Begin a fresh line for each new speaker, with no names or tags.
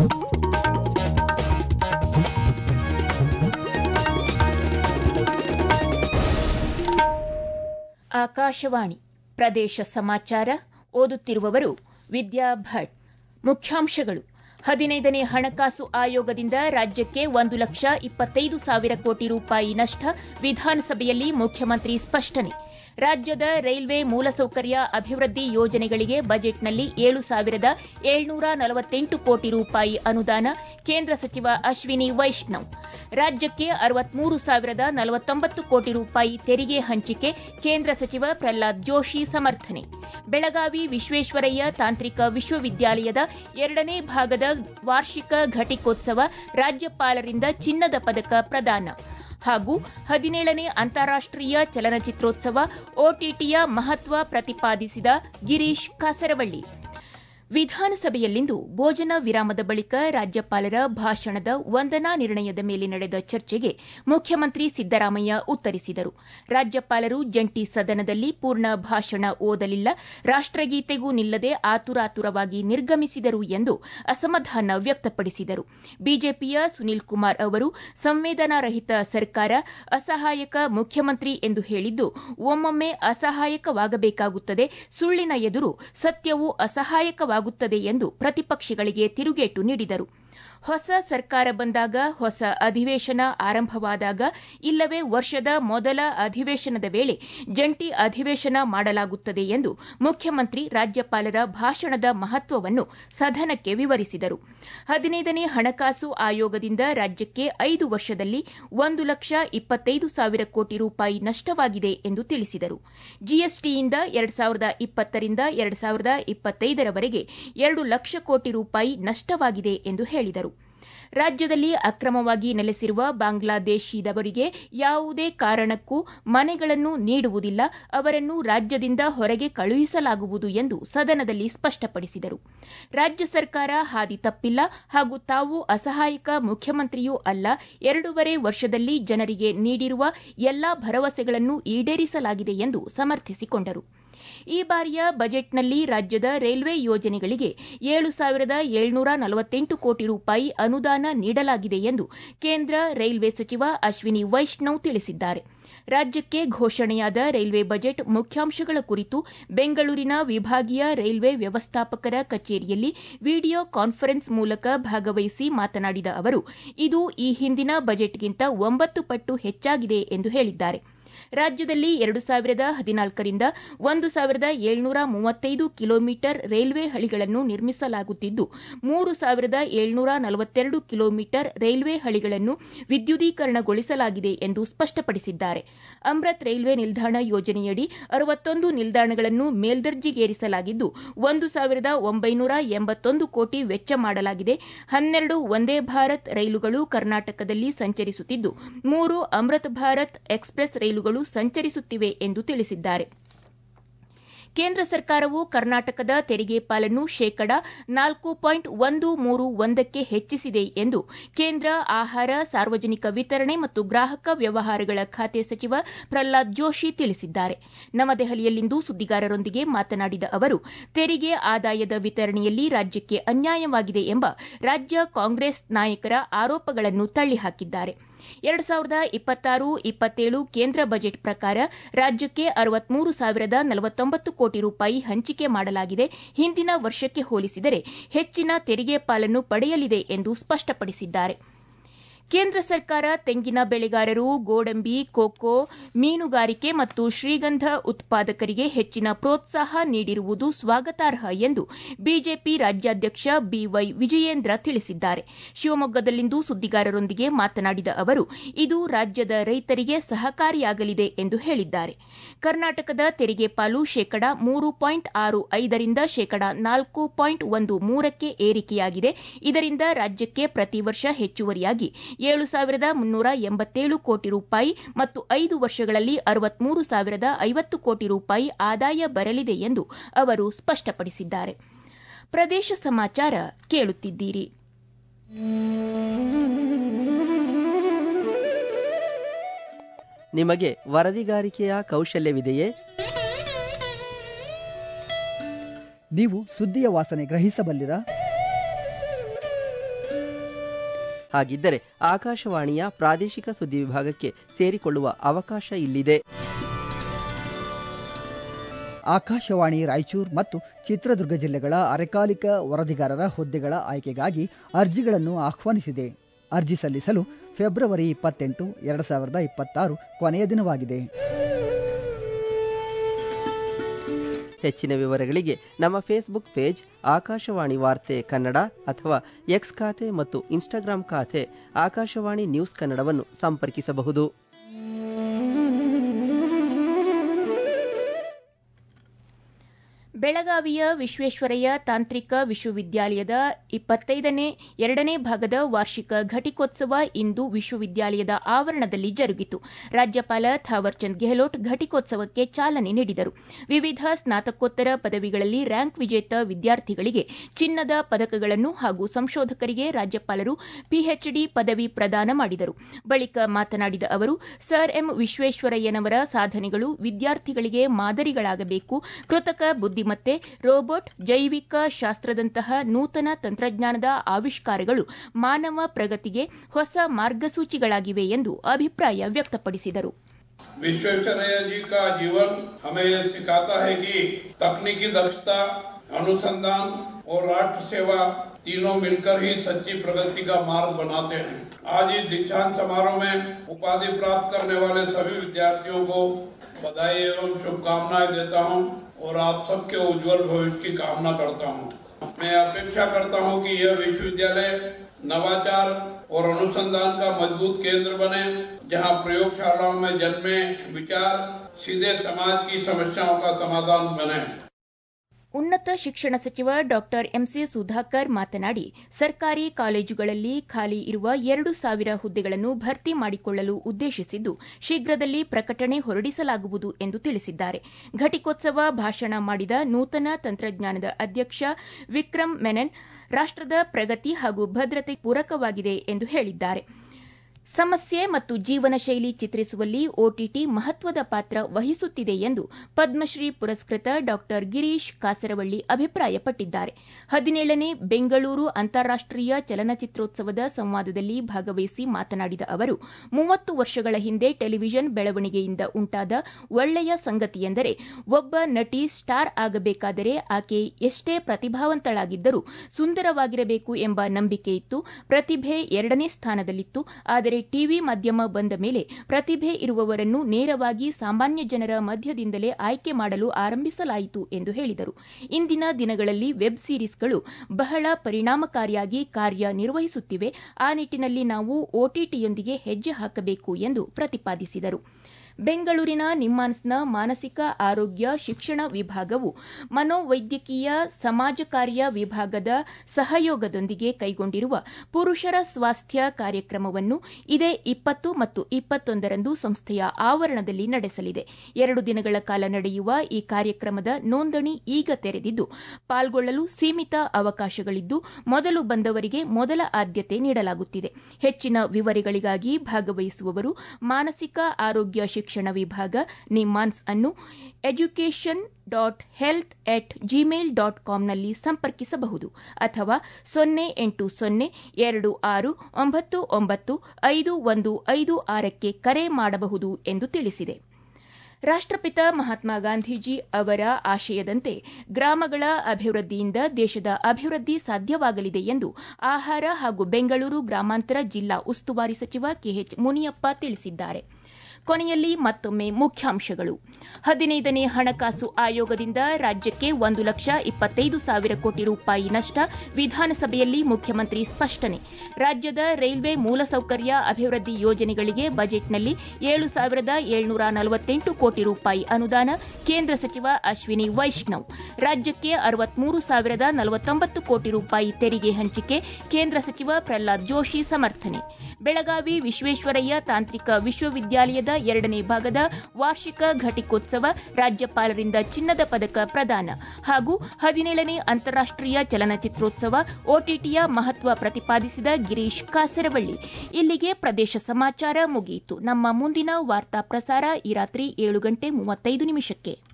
ಆಕಾಶವಾಣಿ ಪ್ರದೇಶ ಸಮಾಚಾರ ಓದುತ್ತಿರುವವರು ವಿದ್ಯಾ ಭಟ್. ಮುಖ್ಯಾಂಶಗಳು: 15ನೇ ಹಣಕಾಸು ಆಯೋಗದಿಂದ ರಾಜ್ಯಕ್ಕೆ 1,25,000 ಕೋಟಿ ರೂಪಾಯಿ ನಷ್ಟ, ವಿಧಾನಸಭೆಯಲ್ಲಿ ಮುಖ್ಯಮಂತ್ರಿ ಸ್ಪಷ್ಟನೆ. ರಾಜ್ಯದ ರೈಲ್ವೆ ಮೂಲಸೌಕರ್ಯ ಅಭಿವೃದ್ಧಿ ಯೋಜನೆಗಳಿಗೆ ಬಜೆಟ್ನಲ್ಲಿ 7,748 ಕೋಟಿ ರೂಪಾಯಿ ಅನುದಾನ, ಕೇಂದ್ರ ಸಚಿವ ಅಶ್ವಿನಿ ವೈಷ್ಣವ್. ರಾಜ್ಯಕ್ಕೆ 63,049 ಕೋಟಿ ರೂಪಾಯಿ ತೆರಿಗೆ ಹಂಚಿಕೆ, ಕೇಂದ್ರ ಸಚಿವ ಪ್ರಹ್ಲಾದ್ ಜೋಶಿ ಸಮರ್ಥನೆ. ಬೆಳಗಾವಿ ವಿಶ್ವೇಶ್ವರಯ್ಯ ತಾಂತ್ರಿಕ ವಿಶ್ವವಿದ್ಯಾಲಯದ 2ನೇ ಭಾಗದ ವಾರ್ಷಿಕ ಘಟಿಕೋತ್ಸವ, ರಾಜ್ಯಪಾಲರಿಂದ ಚಿನ್ನದ ಪದಕ ಪ್ರದಾನ. ಹಾಗೂ 17ನೇ ಅಂತಾರಾಷ್ಟೀಯ ಚಲನಚಿತ್ರೋತ್ಸವ, OTTಯ ಮಹತ್ವ ಪ್ರತಿಪಾದಿಸಿದ ಗಿರೀಶ್ ಕಾಸರವಳ್ಳಿ. ವಿಧಾನಸಭೆಯಲ್ಲಿಂದು ಭೋಜನ ವಿರಾಮದ ಬಳಿಕ ರಾಜ್ಯಪಾಲರ ಭಾಷಣದ ವಂದನಾ ನಿರ್ಣಯದ ಮೇಲೆ ನಡೆದ ಚರ್ಚೆಗೆ ಮುಖ್ಯಮಂತ್ರಿ ಸಿದ್ದರಾಮಯ್ಯ ಉತ್ತರಿಸಿದರು. ರಾಜ್ಯಪಾಲರು ಜಂಟಿ ಸದನದಲ್ಲಿ ಪೂರ್ಣ ಭಾಷಣ ಓದಲಿಲ್ಲ, ರಾಷ್ಟಗೀತೆಗೂ ನಿಲ್ಲದೆ ಆತುರಾತುರವಾಗಿ ನಿರ್ಗಮಿಸಿದರು ಎಂದು ಅಸಮಾಧಾನ ವ್ಯಕ್ತಪಡಿಸಿದರು. ಬಿಜೆಪಿಯ ಸುನೀಲ್ ಕುಮಾರ್ ಅವರು ಸಂವೇದನಾರಹಿತ ಸರ್ಕಾರ, ಅಸಹಾಯಕ ಮುಖ್ಯಮಂತ್ರಿ ಎಂದು ಹೇಳಿದ್ದು ಒಮ್ಮೊಮ್ಮೆ ಅಸಹಾಯಕವಾಗಬೇಕಾಗುತ್ತದೆ, ಸುಳ್ಳಿನ ಎದುರು ಸತ್ಯವು ಅಸಹಾಯಕವಾಗುತ್ತದೆ ಎಂದು ಪ್ರತಿಪಕ್ಷಗಳಿಗೆ ತಿರುಗೇಟು ನೀಡಿದರು. ಹೊಸ ಸರ್ಕಾರ ಬಂದಾಗ, ಹೊಸ ಅಧಿವೇಶನ ಆರಂಭವಾದಾಗ, ಇಲ್ಲವೇ ವರ್ಷದ ಮೊದಲ ಅಧಿವೇಶನದ ವೇಳೆ ಜಂಟಿ ಅಧಿವೇಶನ ಮಾಡಲಾಗುತ್ತದೆ ಎಂದು ಮುಖ್ಯಮಂತ್ರಿ ರಾಜ್ಯಪಾಲರ ಭಾಷಣದ ಮಹತ್ವವನ್ನು ಸದನಕ್ಕೆ ವಿವರಿಸಿದರು. 15ನೇ ಹಣಕಾಸು ಆಯೋಗದಿಂದ ರಾಜ್ಯಕ್ಕೆ 5 ವರ್ಷದಲ್ಲಿ 1,25,000 ಕೋಟಿ ರೂಪಾಯಿ ನಷ್ಟವಾಗಿದೆ ಎಂದು ತಿಳಿಸಿದರು. ಜಿಎಸ್ಟಿಯಿಂದ 2020 ರಿಂದ 2025 2 ಲಕ್ಷ ಕೋಟಿ ರೂಪಾಯಿ ನಷ್ಟವಾಗಿದೆ ಎಂದು ಹೇಳಿದರು. ರಾಜ್ಯದಲ್ಲಿ ಅಕ್ರಮವಾಗಿ ನೆಲೆಸಿರುವ ಬಾಂಗ್ಲಾದೇಶಿದವರಿಗೆ ಯಾವುದೇ ಕಾರಣಕ್ಕೂ ಮನೆಗಳನ್ನು ನೀಡುವುದಿಲ್ಲ, ಅವರನ್ನು ರಾಜ್ಯದಿಂದ ಹೊರಗೆ ಕಳುಹಿಸಲಾಗುವುದು ಎಂದು ಸದನದಲ್ಲಿ ಸ್ಪಷ್ಟಪಡಿಸಿದರು. ರಾಜ್ಯ ಸರ್ಕಾರ ಹಾದಿ ತಪ್ಪಿಲ್ಲ ಹಾಗೂ ತಾವು ಅಸಹಾಯಕ ಮುಖ್ಯಮಂತ್ರಿಯೂ ಅಲ್ಲ, 2.5 ವರ್ಷದಲ್ಲಿ ಜನರಿಗೆ ನೀಡಿರುವ ಎಲ್ಲಾ ಭರವಸೆಗಳನ್ನು ಈಡೇರಿಸಲಾಗಿದೆ ಎಂದು ಸಮರ್ಥಿಸಿಕೊಂಡರು. ಈ ಬಾರಿಯ ಬಜೆಟ್ನಲ್ಲಿ ರಾಜ್ಯದ ರೈಲ್ವೆ ಯೋಜನೆಗಳಿಗೆ 7,748 ಕೋಟಿ ರೂಪಾಯಿ ಅನುದಾನ ನೀಡಲಾಗಿದೆ ಎಂದು ಕೇಂದ್ರ ರೈಲ್ವೆ ಸಚಿವ ಅಶ್ವಿನಿ ವೈಷ್ಣವ್ ತಿಳಿಸಿದ್ದಾರೆ. ರಾಜ್ಯಕ್ಕೆ ಘೋಷಣೆಯಾದ ರೈಲ್ವೆ ಬಜೆಟ್ ಮುಖ್ಯಾಂಶಗಳ ಕುರಿತು ಬೆಂಗಳೂರಿನ ವಿಭಾಗೀಯ ರೈಲ್ವೆ ವ್ಯವಸ್ಥಾಪಕರ ಕಚೇರಿಯಲ್ಲಿ ವಿಡಿಯೋ ಕಾನ್ಫರೆನ್ಸ್ ಮೂಲಕ ಭಾಗವಹಿಸಿ ಮಾತನಾಡಿದ ಅವರು, ಇದು ಈ ಹಿಂದಿನ ಬಜೆಟ್ಗಿಂತ 9 ಪಟ್ಟು ಹೆಚ್ಚಾಗಿದೆ ಎಂದು ಹೇಳಿದ್ದಾರೆ. ರಾಜ್ಯದಲ್ಲಿ 2014 ರಿಂದ 1,735 ಕಿಲೋಮೀಟರ್ ರೈಲ್ವೆ ಹಳಿಗಳನ್ನು ನಿರ್ಮಿಸಲಾಗುತ್ತಿದ್ದು, 3,742 ಕಿಲೋಮೀಟರ್ ರೈಲ್ವೆ ಹಳಿಗಳನ್ನು ವಿದ್ಯುದೀಕರಣಗೊಳಿಸಲಾಗಿದೆ ಎಂದು ಸ್ಪಷ್ಟಪಡಿಸಿದ್ದಾರೆ. ಅಮೃತ್ ರೈಲ್ವೆ ನಿಲ್ದಾಣ ಯೋಜನೆಯಡಿ 61 ನಿಲ್ದಾಣಗಳನ್ನು ಮೇಲ್ದರ್ಜೆಗೇರಿಸಲಾಗಿದ್ದು, 1,981 ಕೋಟಿ ವೆಚ್ಚ ಮಾಡಲಾಗಿದೆ. 12 ವಂದೇ ಭಾರತ್ ರೈಲುಗಳು ಕರ್ನಾಟಕದಲ್ಲಿ ಸಂಚರಿಸುತ್ತಿದ್ದು, 3 ಅಮೃತ್ ಭಾರತ್ ಎಕ್ಸ್ಪ್ರೆಸ್ ರೈಲುಗಳು ಸಂಚರಿಸುತ್ತಿವೆ ಎಂದು ತಿಳಿಸಿದ್ದಾರೆ. ಕೇಂದ್ರ ಸರ್ಕಾರವು ಕರ್ನಾಟಕದ ತೆರಿಗೆ ಪಾಲನ್ನು ಶೇಕಡ 4.131ಕ್ಕೆ ಹೆಚ್ಚಿಸಿದೆ ಎಂದು ಕೇಂದ್ರ ಆಹಾರ, ಸಾರ್ವಜನಿಕ ವಿತರಣೆ ಮತ್ತು ಗ್ರಾಹಕ ವ್ಯವಹಾರಗಳ ಖಾತೆ ಸಚಿವ ಪ್ರಹ್ಲಾದ್ ಜೋಶಿ ತಿಳಿಸಿದ್ದಾರೆ. ನವದೆಹಲಿಯಲ್ಲಿಂದು ಸುದ್ದಿಗಾರರೊಂದಿಗೆ ಮಾತನಾಡಿದ ಅವರು, ತೆರಿಗೆ ಆದಾಯದ ವಿತರಣೆಯಲ್ಲಿ ರಾಜ್ಯಕ್ಕೆ ಅನ್ಯಾಯವಾಗಿದೆ ಎಂಬ ರಾಜ್ಯ ಕಾಂಗ್ರೆಸ್ ನಾಯಕರ ಆರೋಪಗಳನ್ನು ತಳ್ಳಿಹಾಕಿದ್ದಾರೆ. 2026-27 ಕೇಂದ್ರ ಬಜೆಟ್ ಪ್ರಕಾರ ರಾಜ್ಯಕ್ಕೆ 63,049 ಕೋಟಿ ರೂಪಾಯಿ ಹಂಚಿಕೆ ಮಾಡಲಾಗಿದೆ. ಹಿಂದಿನ ವರ್ಷಕ್ಕೆ ಹೋಲಿಸಿದರೆ ಹೆಚ್ಚಿನ ತೆರಿಗೆ ಪಾಲನ್ನು ಪಡೆಯಲಿದೆ ಎಂದು ಸ್ಪಷ್ಟಪಡಿಸಿದ್ದಾರೆ. ಕೇಂದ್ರ ಸರ್ಕಾರ ತೆಂಗಿನ ಬೆಳೆಗಾರರು, ಗೋಡಂಬಿ, ಕೋಕೋ, ಮೀನುಗಾರಿಕೆ ಮತ್ತು ಶ್ರೀಗಂಧ ಉತ್ಪಾದಕರಿಗೆ ಹೆಚ್ಚಿನ ಪ್ರೋತ್ಸಾಹ ನೀಡಿರುವುದು ಸ್ವಾಗತಾರ್ಹ ಎಂದು ಬಿಜೆಪಿ ರಾಜ್ಯಾಧ್ಯಕ್ಷ ಬಿವೈ ವಿಜಯೇಂದ್ರ ತಿಳಿಸಿದ್ದಾರೆ. ಶಿವಮೊಗ್ಗದಲ್ಲಿಂದು ಸುದ್ದಿಗಾರರೊಂದಿಗೆ ಮಾತನಾಡಿದ ಅವರು, ಇದು ರಾಜ್ಯದ ರೈತರಿಗೆ ಸಹಕಾರಿಯಾಗಲಿದೆ ಎಂದು ಹೇಳಿದ್ದಾರೆ. ಕರ್ನಾಟಕದ ತೆರಿಗೆ ಪಾಲು ಶೇಕಡ 3.65 ರಿಂದ ಶೇಕಡ 4.13ಕ್ಕೆ ಏರಿಕೆಯಾಗಿದೆ. ಇದರಿಂದ ರಾಜ್ಯಕ್ಕೆ ಪ್ರತಿ ವರ್ಷ ಹೆಚ್ಚುವರಿಯಾಗಿ 7,387 ಕೋಟಿ ರೂಪಾಯಿ ಮತ್ತು 5 ವರ್ಷಗಳಲ್ಲಿ 63,050 ಕೋಟಿ ರೂಪಾಯಿ ಆದಾಯ ಬರಲಿದೆ ಎಂದು ಅವರು ಸ್ಪಷ್ಟಪಡಿಸಿದ್ದಾರೆ. ಪ್ರದೇಶ ಸಮಾಚಾರ ಕೇಳುತ್ತಿದ್ದೀರಿ.
ನಿಮಗೆ ವರದಿಗಾರಿಕೆಯ ಕೌಶಲ್ಯವಿದೆಯೇ?
ನೀವು ಸುದ್ದಿಯ ವಾಸನೆ ಗ್ರಹಿಸಬಲ್ಲಿರಾ?
ಹಾಗಿದ್ದರೆ ಆಕಾಶವಾಣಿಯ ಪ್ರಾದೇಶಿಕ ಸುದ್ದಿ ವಿಭಾಗಕ್ಕೆ ಸೇರಿಕೊಳ್ಳುವ ಅವಕಾಶ ಇಲ್ಲಿದೆ.
ಆಕಾಶವಾಣಿ ರಾಯಚೂರು ಮತ್ತು ಚಿತ್ರದುರ್ಗ ಜಿಲ್ಲೆಗಳ ಅರೆಕಾಲಿಕ ವರದಿಗಾರರ ಹುದ್ದೆಗಳ ಆಯ್ಕೆಗಾಗಿ ಅರ್ಜಿಗಳನ್ನು ಆಹ್ವಾನಿಸಿದೆ. ಅರ್ಜಿ ಸಲ್ಲಿಸಲು ಫೆಬ್ರವರಿ 28, 2026 ಕೊನೆಯ ದಿನವಾಗಿದೆ.
ಹೆಚ್ಚಿನ ವಿವರಗಳಿಗೆ ನಮ್ಮ ಫೇಸ್ಬುಕ್ ಪೇಜ್ ಆಕಾಶವಾಣಿ ವಾರ್ತೆ ಕನ್ನಡ ಅಥವಾ ಎಕ್ಸ್ ಖಾತೆ ಮತ್ತು ಇನ್ಸ್ಟಾಗ್ರಾಂ ಖಾತೆ ಆಕಾಶವಾಣಿ ನ್ಯೂಸ್ ಕನ್ನಡವನ್ನು ಸಂಪರ್ಕಿಸಬಹುದು.
ಬೆಳಗಾವಿಯ ವಿಶ್ವೇಶ್ವರಯ್ಯ ತಾಂತ್ರಿಕ ವಿಶ್ವವಿದ್ಯಾಲಯದ 25ನೇ 2ನೇ ಭಾಗದ ವಾರ್ಷಿಕ ಘಟಿಕೋತ್ಸವ ಇಂದು ವಿಶ್ವವಿದ್ಯಾಲಯದ ಆವರಣದಲ್ಲಿ ಜರುಗಿತು. ರಾಜ್ಯಪಾಲ ಥಾವರ್ಚಂದ್ ಗೆಹ್ಲೋಟ್ ಘಟಿಕೋತ್ಸವಕ್ಕೆ ಚಾಲನೆ ನೀಡಿದರು. ವಿವಿಧ ಸ್ನಾತಕೋತ್ತರ ಪದವಿಗಳಲ್ಲಿ ರ್ಯಾಂಕ್ ವಿಜೇತ ವಿದ್ಯಾರ್ಥಿಗಳಿಗೆ ಚಿನ್ನದ ಪದಕಗಳನ್ನು ಹಾಗೂ ಸಂಶೋಧಕರಿಗೆ ರಾಜ್ಯಪಾಲರು ಪಿಎಚ್ಡಿ ಪದವಿ ಪ್ರದಾನ ಮಾಡಿದರು. ಬಳಿಕ ಮಾತನಾಡಿದ ಅವರು, ಸರ್ ಎಂ ವಿಶ್ವೇಶ್ವರಯ್ಯನವರ ಸಾಧನೆಗಳು ವಿದ್ಯಾರ್ಥಿಗಳಿಗೆ ಮಾದರಿಗಳಾಗಬೇಕು. ಕೃತಕ ಬುದ್ಧಿಮತ್ತೆ, ರೋಬೋಟ್, ಜೈವಿಕ ಶಾಸ್ತ್ರದಂತಹ ನೂತನ ತಂತ್ರಜ್ಞಾನದ ಆವಿಷ್ಕಾರಗಳು ಮಾನವ ಪ್ರಗತಿಗೆ ಹೊಸ ಮಾರ್ಗಸೂಚಿಗಳಾಗಿವೆ ಎಂದು ಅಭಿಪ್ರಾಯ ವ್ಯಕ್ತಪಡಿಸಿದರು.
विश्वेश्वरैया जी का जीवन हमें यह सिखाता है कि तकनीकी दक्षता, अनुसंधान और राष्ट्र सेवा तीनों मिलकर ही सच्ची प्रगति का मार्ग बनाते हैं. आज इस दीक्षांत समारोह में उपाधि प्राप्त करने वाले सभी विद्यार्थियों को बधाई एवं शुभकामनाएं देता हूं और आप सबके उज्जवल भविष्य की कामना करता हूं. मैं अपेक्षा करता हूं कि यह विश्वविद्यालय नवाचार और अनुसंधान का मजबूत केंद्र बने, जहां प्रयोगशालाओं में जन्मे विचार सीधे समाज की समस्याओं का समाधान बने.
ಉನ್ನತ ಶಿಕ್ಷಣ ಸಚಿವ ಡಾ ಎಂಸಿ ಸುಧಾಕರ್ ಮಾತನಾಡಿ, ಸರ್ಕಾರಿ ಕಾಲೇಜುಗಳಲ್ಲಿ ಖಾಲಿ ಇರುವ 2,000 ಹುದ್ದೆಗಳನ್ನು ಭರ್ತಿ ಮಾಡಿಕೊಳ್ಳಲು ಉದ್ದೇಶಿಸಿದ್ದು ಶೀಘ್ರದಲ್ಲಿ ಪ್ರಕಟಣೆ ಹೊರಡಿಸಲಾಗುವುದು ಎಂದು ತಿಳಿಸಿದ್ದಾರೆ. ಘಟಿಕೋತ್ಸವ ಭಾಷಣ ಮಾಡಿದ ನೂತನ ತಂತ್ರಜ್ಞಾನದ ಅಧ್ಯಕ್ಷ ವಿಕ್ರಮ್ ಮೆನನ್, ರಾಷ್ಟದ ಪ್ರಗತಿ ಹಾಗೂ ಭದ್ರತೆ ಪೂರಕವಾಗಿದೆ ಎಂದು ಹೇಳಿದ್ದಾರೆ. ಸಮಸ್ಯೆ ಮತ್ತು ಜೀವನ ಶೈಲಿ ಚಿತ್ರಿಸುವಲ್ಲಿ ಒಟಿಟಿ ಮಹತ್ವದ ಪಾತ್ರ ವಹಿಸುತ್ತಿದೆ ಎಂದು ಪದ್ಮಶ್ರೀ ಪುರಸ್ಕೃತ ಡಾ ಗಿರೀಶ್ ಕಾಸರವಳ್ಳಿ ಅಭಿಪ್ರಾಯಪಟ್ಟಿದ್ದಾರೆ. 17ನೇ ಬೆಂಗಳೂರು ಅಂತಾರಾಷ್ಟೀಯ ಚಲನಚಿತ್ರೋತ್ಸವದ ಸಂವಾದದಲ್ಲಿ ಭಾಗವಹಿಸಿ ಮಾತನಾಡಿದ ಅವರು, 30 ವರ್ಷಗಳ ಹಿಂದೆ ಟೆಲಿವಿಷನ್ ಬೆಳವಣಿಗೆಯಿಂದ ಉಂಟಾದ ಒಳ್ಳೆಯ ಸಂಗತಿಯೆಂದರೆ, ಒಬ್ಬ ನಟಿ ಸ್ಟಾರ್ ಆಗಬೇಕಾದರೆ ಆಕೆ ಎಷ್ಟೇ ಪ್ರತಿಭಾವಂತಳಾಗಿದ್ದರೂ ಸುಂದರವಾಗಿರಬೇಕು ಎಂಬ ನಂಬಿಕೆ ಇತ್ತು. ಪ್ರತಿಭೆ 2ನೇ ಸ್ಥಾನದಲ್ಲಿತ್ತು. ಆದರೆ ಟಿವಿ ಮಾಧ್ಯಮ ಬಂದ ಮೇಲೆ ಪ್ರತಿಭೆ ಇರುವವರನ್ನು ನೇರವಾಗಿ ಸಾಮಾನ್ಯ ಜನರ ಮಧ್ಯದಿಂದಲೇ ಆಯ್ಕೆ ಮಾಡಲು ಆರಂಭಿಸಲಾಯಿತು ಎಂದು ಹೇಳಿದರು. ಇಂದಿನ ದಿನಗಳಲ್ಲಿ ವೆಬ್ ಸೀರೀಸ್ಗಳು ಬಹಳ ಪರಿಣಾಮಕಾರಿಯಾಗಿ ಕಾರ್ಯನಿರ್ವಹಿಸುತ್ತಿವೆ. ಆ ನಿಟ್ಟಿನಲ್ಲಿ ನಾವು ಒಟಿಟಿಯೊಂದಿಗೆ ಹೆಜ್ಜೆ ಹಾಕಬೇಕು ಎಂದು ಪ್ರತಿಪಾದಿಸಿದರು. ಬೆಂಗಳೂರಿನ ನಿಮ್ಹಾನ್ಸ್ನ ಮಾನಸಿಕ ಆರೋಗ್ಯ ಶಿಕ್ಷಣ ವಿಭಾಗವು ಮನೋವೈದ್ಯಕೀಯ ಸಮಾಜ ಕಾರ್ಯ ವಿಭಾಗದ ಸಹಯೋಗದೊಂದಿಗೆ ಕೈಗೊಂಡಿರುವ ಪುರುಷರ ಸ್ವಾಸ್ಥ್ಯ ಕಾರ್ಯಕ್ರಮವನ್ನು ಇದೇ 20 ಮತ್ತು 21ರಂದು ಸಂಸ್ಥೆಯ ಆವರಣದಲ್ಲಿ ನಡೆಸಲಿದೆ. 2 ದಿನಗಳ ಕಾಲ ನಡೆಯುವ ಈ ಕಾರ್ಯಕ್ರಮದ ನೋಂದಣಿ ಈಗ ತೆರೆದಿದ್ದು, ಪಾಲ್ಗೊಳ್ಳಲು ಸೀಮಿತ ಅವಕಾಶಗಳಿದ್ದು, ಮೊದಲು ಬಂದವರಿಗೆ ಮೊದಲ ಆದ್ಯತೆ ನೀಡಲಾಗುತ್ತಿದೆ. ಹೆಚ್ಚಿನ ವಿವರಗಳಿಗಾಗಿ ಭಾಗವಹಿಸುವವರು ಮಾನಸಿಕ ಆರೋಗ್ಯ ಶಿಕ್ಷಣ ವಿಭಾಗ ನಿಮ್ಹಾನ್ಸ್ ಅನ್ನು education.health@gmail.com ನಲ್ಲಿ ಸಂಪರ್ಕಿಸಬಹುದು ಅಥವಾ 08020699515 ಕರೆ ಮಾಡಬಹುದು ಎಂದು ತಿಳಿಸಿದೆ. ರಾಷ್ಟಪಿತ ಮಹಾತ್ಮ ಗಾಂಧೀಜಿ ಅವರ ಆಶಯದಂತೆ ಗ್ರಾಮಗಳ ಅಭಿವೃದ್ಧಿಯಿಂದ ದೇಶದ ಅಭಿವೃದ್ಧಿ ಸಾಧ್ಯವಾಗಲಿದೆ ಎಂದು ಆಹಾರ ಹಾಗೂ ಬೆಂಗಳೂರು ಗ್ರಾಮಾಂತರ ಜಿಲ್ಲಾ ಉಸ್ತುವಾರಿ ಸಚಿವ ಕೆಎಚ್ ಮುನಿಯಪ್ಪ ತಿಳಿಸಿದ್ದಾರೆ. ಕೊನೆಯಲ್ಲಿ ಮತ್ತೊಮ್ಮೆ ಮುಖ್ಯಾಂಶಗಳು. 15ನೇ ಹಣಕಾಸು ಆಯೋಗದಿಂದ ರಾಜ್ಯಕ್ಕೆ 1,25,000 ಕೋಟಿ ರೂಪಾಯಿ ನಷ್ಟ, ವಿಧಾನಸಭೆಯಲ್ಲಿ ಮುಖ್ಯಮಂತ್ರಿ ಸ್ಪಷ್ಟನೆ. ರಾಜ್ಯದ ರೈಲ್ವೆ ಮೂಲಸೌಕರ್ಯ ಅಭಿವೃದ್ಧಿ ಯೋಜನೆಗಳಿಗೆ ಬಜೆಟ್ನಲ್ಲಿ 7,748 ಕೋಟಿ ರೂಪಾಯಿ ಅನುದಾನ, ಕೇಂದ್ರ ಸಚಿವ ಅಶ್ವಿನಿ ವೈಷ್ಣವ್. ರಾಜ್ಯಕ್ಕೆ 63,049 ಕೋಟಿ ರೂಪಾಯಿ ತೆರಿಗೆ ಹಂಚಿಕೆ, ಕೇಂದ್ರ ಸಚಿವ ಪ್ರಹ್ಲಾದ್ ಜೋಶಿ ಸಮರ್ಥನೆ. ಬೆಳಗಾವಿ ವಿಶ್ವೇಶ್ವರಯ್ಯ ತಾಂತ್ರಿಕ ವಿಶ್ವವಿದ್ಯಾಲಯದ 2ನೇ ಭಾಗದ ವಾರ್ಷಿಕ ಘಟಿಕೋತ್ಸವ, ರಾಜ್ಯಪಾಲರಿಂದ ಚಿನ್ನದ ಪದಕ ಪ್ರದಾನ ಹಾಗೂ 17ನೇ ಅಂತಾರಾಷ್ಟೀಯ ಚಲನಚಿತ್ರೋತ್ಸವ, ಒಟಿಟಿಯ ಮಹತ್ವ ಪ್ರತಿಪಾದಿಸಿದ ಗಿರೀಶ್ ಕಾಸರವಳ್ಳಿ. ಇಲ್ಲಿಗೆ ಪ್ರದೇಶ ಸಮಾಚಾರ ಮುಗಿಯಿತು. ನಮ್ಮ ಮುಂದಿನ ವಾರ್ತಾ ಪ್ರಸಾರ ಈ ರಾತ್ರಿ 7:35